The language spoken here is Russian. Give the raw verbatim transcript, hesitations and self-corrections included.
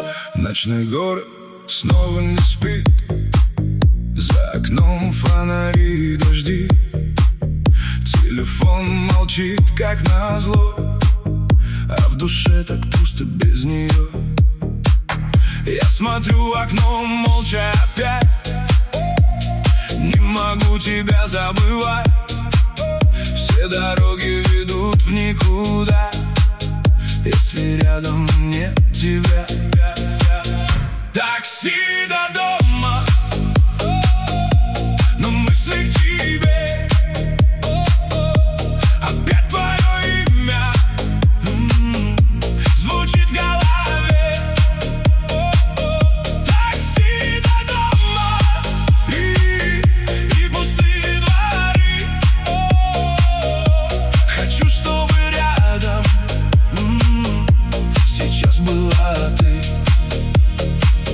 Ночной город снова не спит, за окном фонари и дожди. Телефон молчит, как назло, а в душе так пусто без нее. Я смотрю в окно молча опять, не могу тебя забывать. Все дороги ведут в никуда, если рядом нет тебя.